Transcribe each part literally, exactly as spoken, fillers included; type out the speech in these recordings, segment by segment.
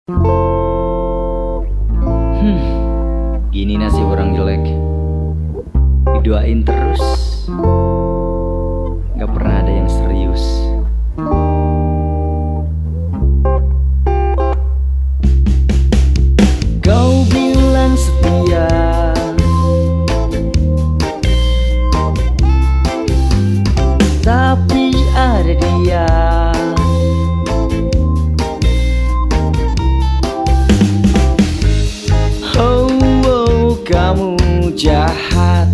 Hmm, gini nasib orang jelek, didoain terus, gak pernah ada yang serius. Kau bilang setia, tapi ada dia. Oh, oh, kamu jahat.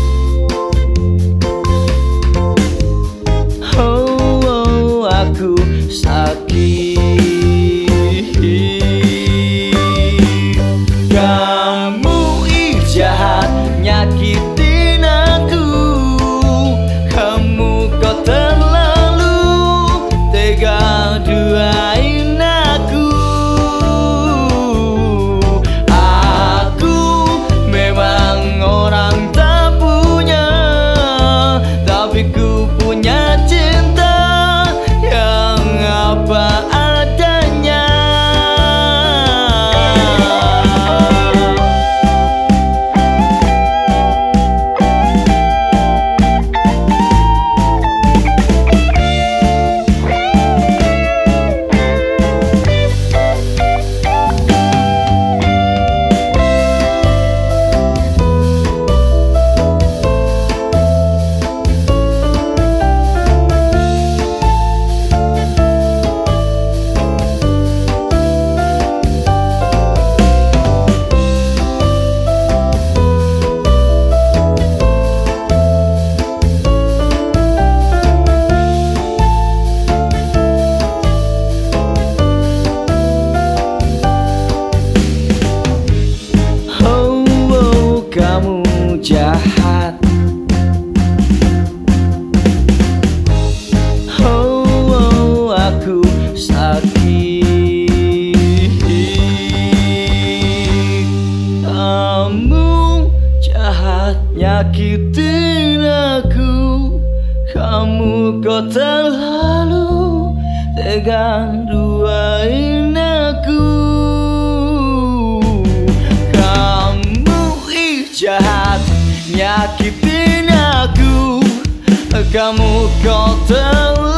Oh, oh, aku sakit. Kamu ih jahat, nyakitin aku. Kamu kok terlalu tega duain aku. Aku memang orang tak punya, tapi ku punya cinta yang apa adanya. Kamu jahat. Oh, oh, aku sakit. Kamu jahat, nyakitin aku. Kamu kok terlalu tega duain aku. Jahat, nyakitin aku. Kamu kok terlalu